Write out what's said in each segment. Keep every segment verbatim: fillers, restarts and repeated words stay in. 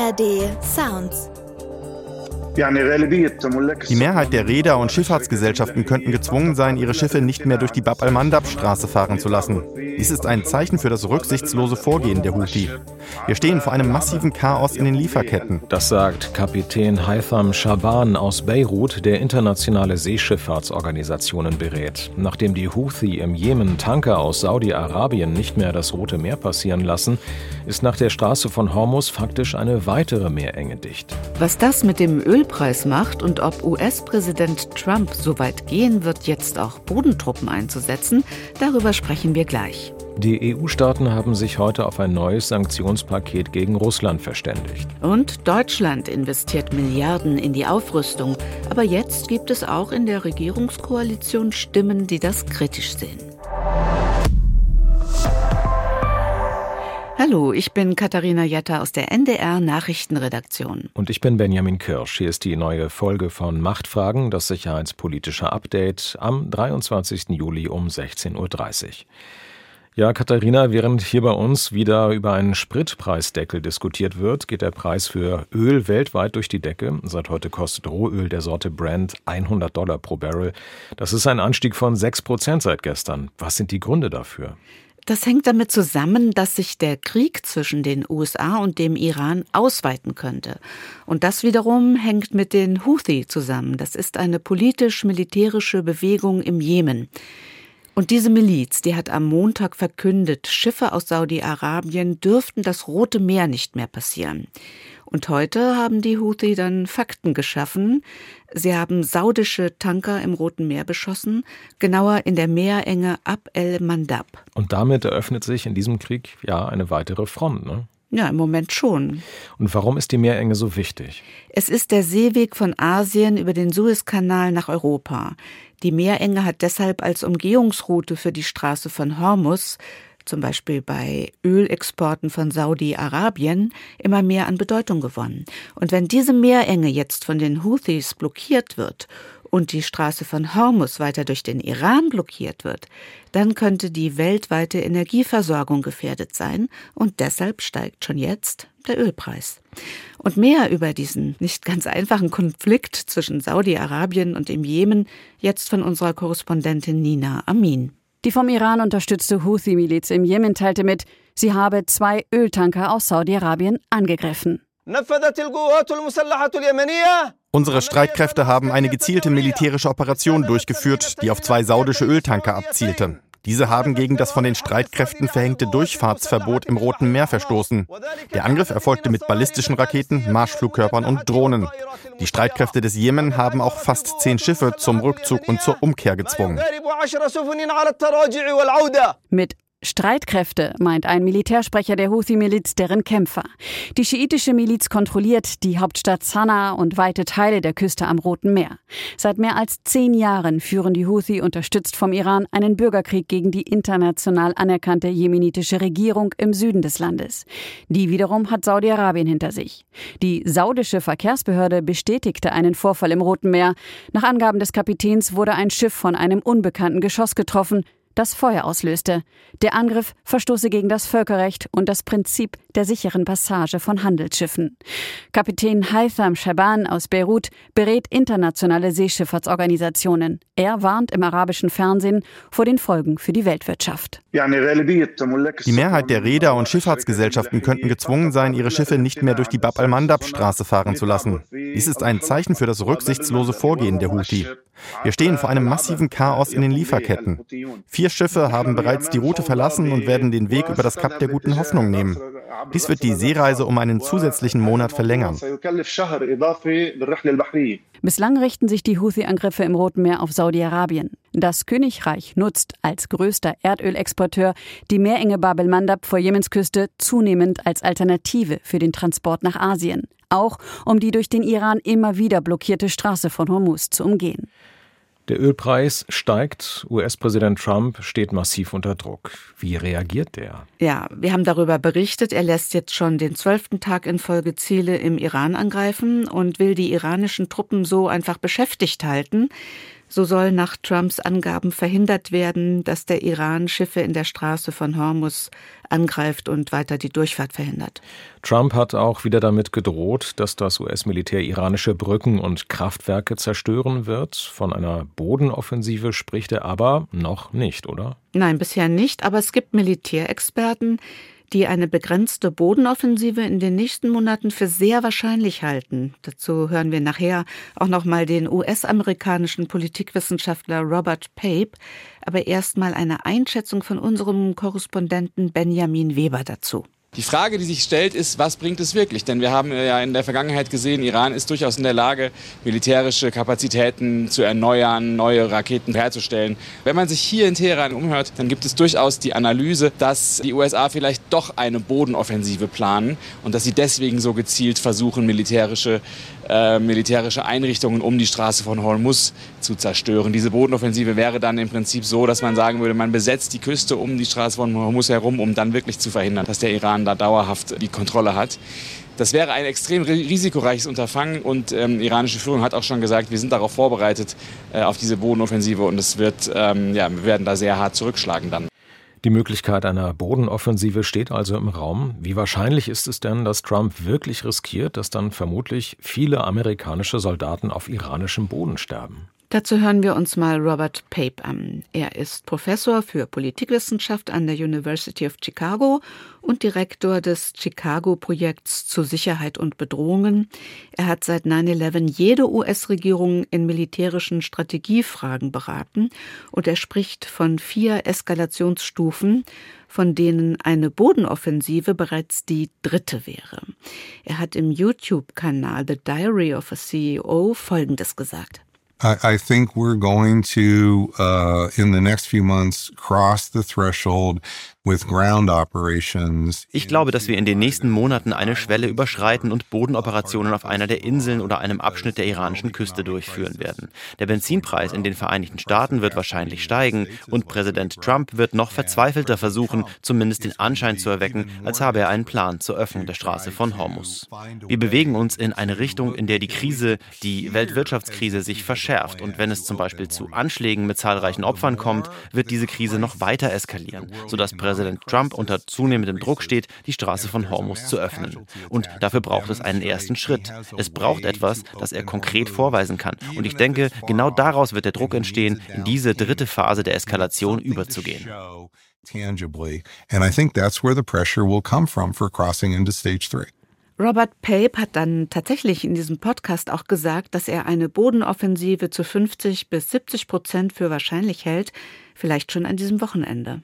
A R D Sounds. Die Mehrheit der Reeder und Schifffahrtsgesellschaften könnten gezwungen sein, ihre Schiffe nicht mehr durch die Bab al-Mandab-Straße fahren zu lassen. Dies ist ein Zeichen für das rücksichtslose Vorgehen der Houthi. Wir stehen vor einem massiven Chaos in den Lieferketten. Das sagt Kapitän Haitham Shaban aus Beirut, der internationale Seeschifffahrtsorganisationen berät. Nachdem die Houthi im Jemen Tanker aus Saudi-Arabien nicht mehr das Rote Meer passieren lassen, ist nach der Straße von Hormuz faktisch eine weitere Meerenge dicht. Was das mit dem Ölpreis macht und ob U S-Präsident Trump so weit gehen wird, jetzt auch Bodentruppen einzusetzen, darüber sprechen wir gleich. Die E U-Staaten haben sich heute auf ein neues Sanktionspaket gegen Russland verständigt. Und Deutschland investiert Milliarden in die Aufrüstung. Aber jetzt gibt es auch in der Regierungskoalition Stimmen, die das kritisch sehen. Hallo, ich bin Katharina Jatta aus der N D R-Nachrichtenredaktion. Und ich bin Benjamin Kirsch. Hier ist die neue Folge von Machtfragen, das sicherheitspolitische Update am dreiundzwanzigsten Juli um sechzehn Uhr dreißig. Ja, Katharina, während hier bei uns wieder über einen Spritpreisdeckel diskutiert wird, geht der Preis für Öl weltweit durch die Decke. Seit heute kostet Rohöl der Sorte Brent hundert Dollar pro Barrel. Das ist ein Anstieg von sechs Prozent seit gestern. Was sind die Gründe dafür? Das hängt damit zusammen, dass sich der Krieg zwischen den U S A und dem Iran ausweiten könnte. Und das wiederum hängt mit den Houthi zusammen. Das ist eine politisch-militärische Bewegung im Jemen. Und diese Miliz, die hat am Montag verkündet, Schiffe aus Saudi-Arabien dürften das Rote Meer nicht mehr passieren. Und heute haben die Houthi dann Fakten geschaffen. Sie haben saudische Tanker im Roten Meer beschossen, genauer in der Meerenge Bab el-Mandab. Und damit eröffnet sich in diesem Krieg ja eine weitere Front, ne? Ja, im Moment schon. Und warum ist die Meerenge so wichtig? Es ist der Seeweg von Asien über den Suezkanal nach Europa. Die Meerenge hat deshalb als Umgehungsroute für die Straße von Hormuz, zum Beispiel bei Ölexporten von Saudi-Arabien, immer mehr an Bedeutung gewonnen. Und wenn diese Meerenge jetzt von den Houthis blockiert wird und die Straße von Hormuz weiter durch den Iran blockiert wird, dann könnte die weltweite Energieversorgung gefährdet sein und deshalb steigt schon jetzt der Ölpreis. Und mehr über diesen nicht ganz einfachen Konflikt zwischen Saudi-Arabien und dem Jemen jetzt von unserer Korrespondentin Nina Amin. Die vom Iran unterstützte Houthi-Miliz im Jemen teilte mit, sie habe zwei Öltanker aus Saudi-Arabien angegriffen. Unsere Streitkräfte haben eine gezielte militärische Operation durchgeführt, die auf zwei saudische Öltanker abzielte. Diese haben gegen das von den Streitkräften verhängte Durchfahrtsverbot im Roten Meer verstoßen. Der Angriff erfolgte mit ballistischen Raketen, Marschflugkörpern und Drohnen. Die Streitkräfte des Jemen haben auch fast zehn Schiffe zum Rückzug und zur Umkehr gezwungen. Mit Streitkräfte meint ein Militärsprecher der Houthi-Miliz deren Kämpfer. Die schiitische Miliz kontrolliert die Hauptstadt Sanaa und weite Teile der Küste am Roten Meer. Seit mehr als zehn Jahren führen die Houthi, unterstützt vom Iran, einen Bürgerkrieg gegen die international anerkannte jemenitische Regierung im Süden des Landes. Die wiederum hat Saudi-Arabien hinter sich. Die saudische Verkehrsbehörde bestätigte einen Vorfall im Roten Meer. Nach Angaben des Kapitäns wurde ein Schiff von einem unbekannten Geschoss getroffen, das Feuer auslöste. Der Angriff verstoße gegen das Völkerrecht und das Prinzip der sicheren Passage von Handelsschiffen. Kapitän Haitham Shaban aus Beirut berät internationale Seeschifffahrtsorganisationen. Er warnt im arabischen Fernsehen vor den Folgen für die Weltwirtschaft. Die Mehrheit der Reeder und Schifffahrtsgesellschaften könnten gezwungen sein, ihre Schiffe nicht mehr durch die Bab al-Mandab-Straße fahren zu lassen. Dies ist ein Zeichen für das rücksichtslose Vorgehen der Houthi. Wir stehen vor einem massiven Chaos in den Lieferketten. Vier Schiffe haben bereits die Route verlassen und werden den Weg über das Kap der Guten Hoffnung nehmen. Dies wird die Seereise um einen zusätzlichen Monat verlängern. Bislang richten sich die Houthi-Angriffe im Roten Meer auf Saudi-Arabien. Das Königreich nutzt als größter Erdölexporteur die Meerenge Bab el-Mandab vor Jemens Küste zunehmend als Alternative für den Transport nach Asien. Auch um die durch den Iran immer wieder blockierte Straße von Hormuz zu umgehen. Der Ölpreis steigt, U S-Präsident Trump steht massiv unter Druck. Wie reagiert der? Ja, wir haben darüber berichtet. Er lässt jetzt schon den zwölften Tag in Folge Ziele im Iran angreifen und will die iranischen Truppen so einfach beschäftigt halten. So soll nach Trumps Angaben verhindert werden, dass der Iran Schiffe in der Straße von Hormuz angreift und weiter die Durchfahrt verhindert. Trump hat auch wieder damit gedroht, dass das U S-Militär iranische Brücken und Kraftwerke zerstören wird. Von einer Bodenoffensive spricht er aber noch nicht, oder? Nein, bisher nicht, aber es gibt Militärexperten, die eine begrenzte Bodenoffensive in den nächsten Monaten für sehr wahrscheinlich halten. Dazu hören wir nachher auch noch mal den U S-amerikanischen Politikwissenschaftler Robert Pape, aber erst mal eine Einschätzung von unserem Korrespondenten Benjamin Weber dazu. Die Frage, die sich stellt, ist, was bringt es wirklich? Denn wir haben ja in der Vergangenheit gesehen, Iran ist durchaus in der Lage, militärische Kapazitäten zu erneuern, neue Raketen herzustellen. Wenn man sich hier in Teheran umhört, dann gibt es durchaus die Analyse, dass die U S A vielleicht doch eine Bodenoffensive planen und dass sie deswegen so gezielt versuchen, militärische, äh, militärische Einrichtungen um die Straße von Hormuz zu zerstören. Diese Bodenoffensive wäre dann im Prinzip so, dass man sagen würde, man besetzt die Küste um die Straße von Hormuz herum, um dann wirklich zu verhindern, dass der Iran da dauerhaft die Kontrolle hat. Das wäre ein extrem risikoreiches Unterfangen und ähm, die iranische Führung hat auch schon gesagt, wir sind darauf vorbereitet, äh, auf diese Bodenoffensive und es wird, ähm, ja, wir werden da sehr hart zurückschlagen dann. Die Möglichkeit einer Bodenoffensive steht also im Raum. Wie wahrscheinlich ist es denn, dass Trump wirklich riskiert, dass dann vermutlich viele amerikanische Soldaten auf iranischem Boden sterben? Dazu hören wir uns mal Robert Pape an. Er ist Professor für Politikwissenschaft an der University of Chicago und Direktor des Chicago-Projekts zu Sicherheit und Bedrohungen. Er hat seit neun elf jede U S-Regierung in militärischen Strategiefragen beraten und er spricht von vier Eskalationsstufen, von denen eine Bodenoffensive bereits die dritte wäre. Er hat im YouTube-Kanal The Diary of a C E O Folgendes gesagt. I, I think we're going to, uh, in the next few months, cross the threshold with ground operations. Ich glaube, dass wir in den nächsten Monaten eine Schwelle überschreiten und Bodenoperationen auf einer der Inseln oder einem Abschnitt der iranischen Küste durchführen werden. Der Benzinpreis in den Vereinigten Staaten wird wahrscheinlich steigen und Präsident Trump wird noch verzweifelter versuchen, zumindest den Anschein zu erwecken, als habe er einen Plan zur Öffnung der Straße von Hormuz. Wir bewegen uns in eine Richtung, in der die Krise, die Weltwirtschaftskrise, sich verschärft und wenn es zum Beispiel zu Anschlägen mit zahlreichen Opfern kommt, wird diese Krise noch weiter eskalieren, sodass Präsident Trump unter zunehmendem Druck steht, die Straße von Hormuz zu öffnen. Und dafür braucht es einen ersten Schritt. Es braucht etwas, das er konkret vorweisen kann. Und ich denke, genau daraus wird der Druck entstehen, in diese dritte Phase der Eskalation überzugehen. And I think that's where the pressure will come from for crossing into stage three. Robert Pape hat dann tatsächlich in diesem Podcast auch gesagt, dass er eine Bodenoffensive zu fünfzig bis siebzig Prozent für wahrscheinlich hält, vielleicht schon an diesem Wochenende.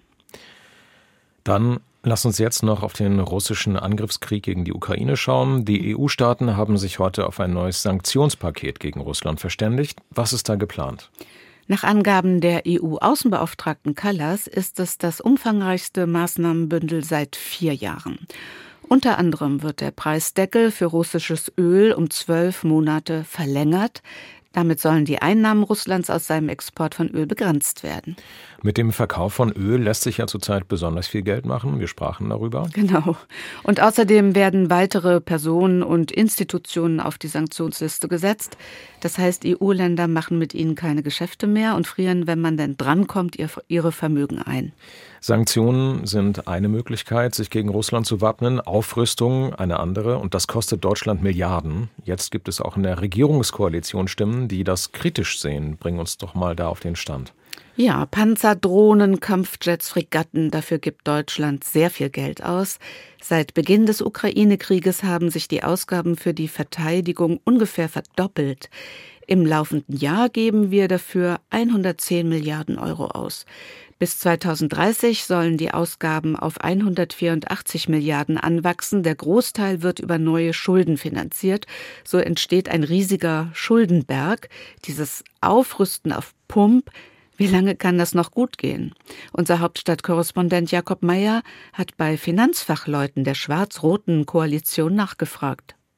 Dann lass uns jetzt noch auf den russischen Angriffskrieg gegen die Ukraine schauen. Die E U-Staaten haben sich heute auf ein neues Sanktionspaket gegen Russland verständigt. Was ist da geplant? Nach Angaben der E U-Außenbeauftragten Kallas ist es das umfangreichste Maßnahmenbündel seit vier Jahren. Unter anderem wird der Preisdeckel für russisches Öl um zwölf Monate verlängert. Damit sollen die Einnahmen Russlands aus seinem Export von Öl begrenzt werden. Mit dem Verkauf von Öl lässt sich ja zurzeit besonders viel Geld machen. Wir sprachen darüber. Genau. Und außerdem werden weitere Personen und Institutionen auf die Sanktionsliste gesetzt. Das heißt, E U-Länder machen mit ihnen keine Geschäfte mehr und frieren, wenn man denn drankommt, ihre Vermögen ein. Sanktionen sind eine Möglichkeit, sich gegen Russland zu wappnen, Aufrüstung eine andere und das kostet Deutschland Milliarden. Jetzt gibt es auch in der Regierungskoalition Stimmen, die das kritisch sehen. Bring uns doch mal da auf den Stand. Ja, Panzer, Drohnen, Kampfjets, Fregatten, dafür gibt Deutschland sehr viel Geld aus. Seit Beginn des Ukraine-Krieges haben sich die Ausgaben für die Verteidigung ungefähr verdoppelt. Im laufenden Jahr geben wir dafür hundertzehn Milliarden Euro aus. Bis zweitausenddreißig sollen die Ausgaben auf hundertvierundachtzig Milliarden anwachsen. Der Großteil wird über neue Schulden finanziert. So entsteht ein riesiger Schuldenberg. Dieses Aufrüsten auf Pump, wie lange kann das noch gut gehen? Unser Hauptstadtkorrespondent Jakob Meyer hat bei Finanzfachleuten der schwarz-roten Koalition nachgefragt.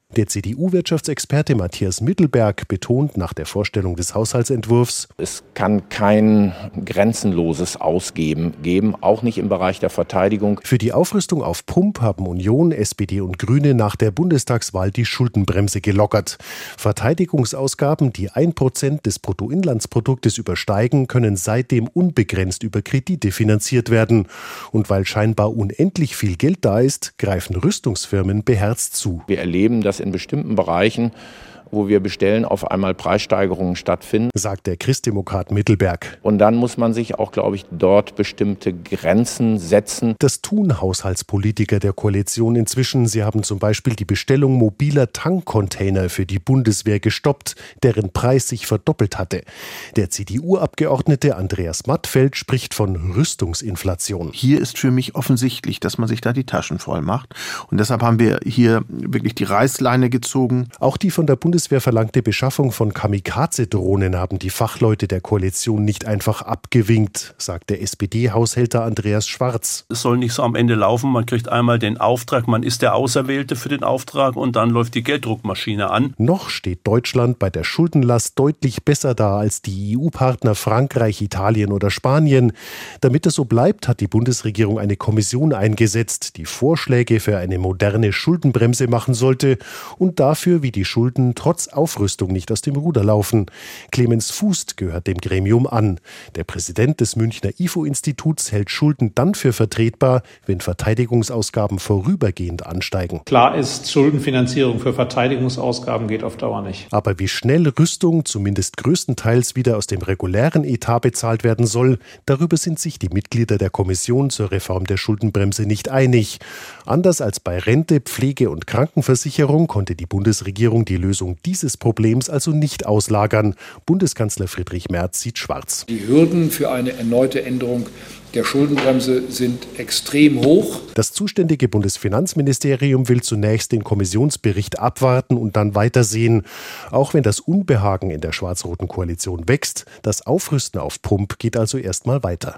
Der C D U-Wirtschaftsexperte Matthias Mittelberg betont nach der Vorstellung des Haushaltsentwurfs: Es kann kein grenzenloses Ausgeben geben, auch nicht im Bereich der Verteidigung. Für die Aufrüstung auf Pump haben Union, S P D und Grüne nach der Bundestagswahl die Schuldenbremse gelockert. Verteidigungsausgaben, die ein Prozent des Bruttoinlandsproduktes übersteigen, können seitdem unbegrenzt über Kredite finanziert werden. Und weil scheinbar unendlich viel Geld da ist, greifen Rüstungsfirmen beherzt zu. Wir erleben, dass in bestimmten Bereichen, wo wir bestellen, auf einmal Preissteigerungen stattfinden, sagt der Christdemokrat Mittelberg. Und dann muss man sich auch, glaube ich, dort bestimmte Grenzen setzen. Das tun Haushaltspolitiker der Koalition inzwischen. Sie haben zum Beispiel die Bestellung mobiler Tankcontainer für die Bundeswehr gestoppt, deren Preis sich verdoppelt hatte. Der C D U-Abgeordnete Andreas Mattfeld spricht von Rüstungsinflation. Hier ist für mich offensichtlich, dass man sich da die Taschen voll macht. Und deshalb haben wir hier wirklich die Reißleine gezogen. Auch die von der Bundeswehr verlangte Beschaffung von Kamikaze-Drohnen haben die Fachleute der Koalition nicht einfach abgewinkt, sagt der S P D-Haushälter Andreas Schwarz. Es soll nicht so am Ende laufen, man kriegt einmal den Auftrag, man ist der Auserwählte für den Auftrag und dann läuft die Gelddruckmaschine an. Noch steht Deutschland bei der Schuldenlast deutlich besser da als die E U-Partner Frankreich, Italien oder Spanien. Damit es so bleibt, hat die Bundesregierung eine Kommission eingesetzt, die Vorschläge für eine moderne Schuldenbremse machen sollte und dafür, wie die Schulden trotz Aufrüstung nicht aus dem Ruder laufen. Clemens Fußt gehört dem Gremium an. Der Präsident des Münchner I F O-Instituts hält Schulden dann für vertretbar, wenn Verteidigungsausgaben vorübergehend ansteigen. Klar ist, Schuldenfinanzierung für Verteidigungsausgaben geht auf Dauer nicht. Aber wie schnell Rüstung zumindest größtenteils wieder aus dem regulären Etat bezahlt werden soll, darüber sind sich die Mitglieder der Kommission zur Reform der Schuldenbremse nicht einig. Anders als bei Rente, Pflege und Krankenversicherung konnte die Bundesregierung die Lösung dieses Problems also nicht auslagern. Bundeskanzler Friedrich Merz sieht schwarz. Die Hürden für eine erneute Änderung der Schuldenbremse sind extrem hoch. Das zuständige Bundesfinanzministerium will zunächst den Kommissionsbericht abwarten und dann weitersehen. Auch wenn das Unbehagen in der schwarz-roten Koalition wächst, das Aufrüsten auf Pump geht also erstmal weiter.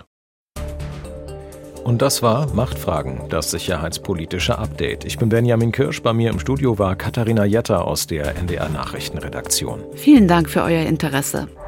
Und das war Machtfragen, das sicherheitspolitische Update. Ich bin Benjamin Kirsch, bei mir im Studio war Katharina Jetter aus der N D R Nachrichtenredaktion. Vielen Dank für euer Interesse.